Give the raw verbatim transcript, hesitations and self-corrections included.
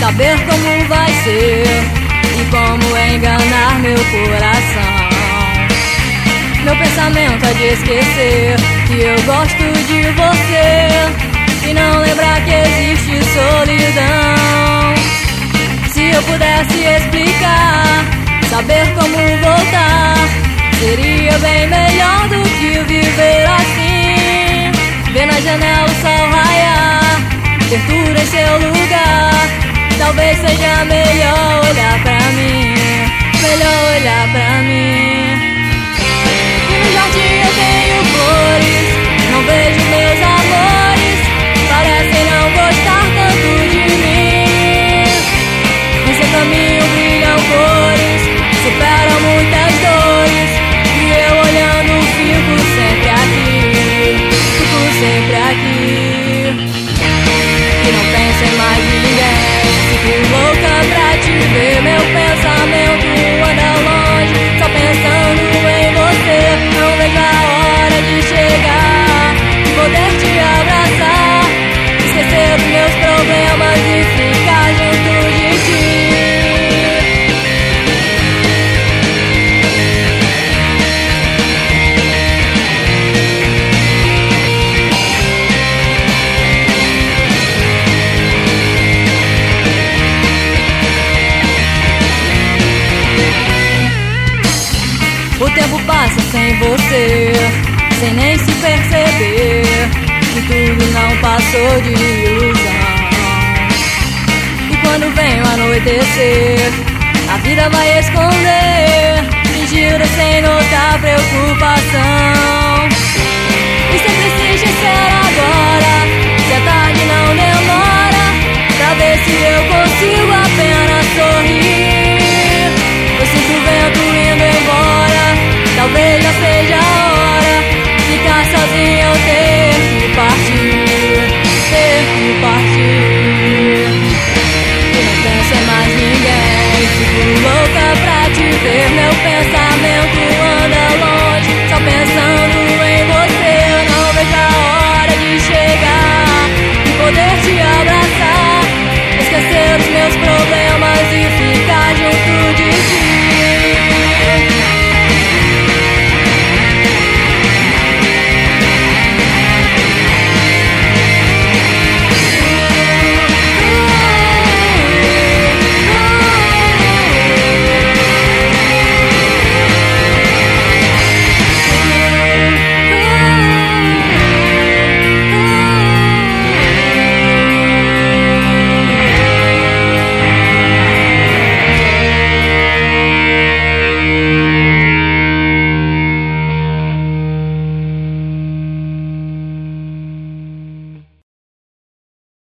saber como vai ser e como enganar meu coração. Meu pensamento é de esquecer que eu gosto de você e não lembrar que existe solidão. Se eu pudesse explicar, saber como voltar, seria bem melhor do que viver assim. Ver na janela o sol raiar, ter tudo em seu lugar. Talvez seja melhor olhar pra mim, melhor olhar pra mim. E no jardim eu tenho flores, não vejo meus amores, parecem não gostar tanto de mim. Em seu caminho brilham cores, superam muitas dores, e eu olhando fico sempre aqui, fico sempre aqui. E não penso em mais ninguém, fico louca pra te ver. Meu pensamento anda longe, só pensando em você. Não vejo a hora de chegar e poder te abraçar, esquecer dos meus problemas e ficar junto de ti. O tempo passa sem você, sem nem se perceber que tudo não passou de ilusão. E quando vem o anoitecer, a vida vai esconder, fingindo sem notar preocupação. E sempre se esquecer agora, se a tarde não demora, pra ver se eu consigo apenas sorrir. Eu sinto o vento indo embora, talvez já seja a hora, ficar sozinho ou ter que partir, ter que partir.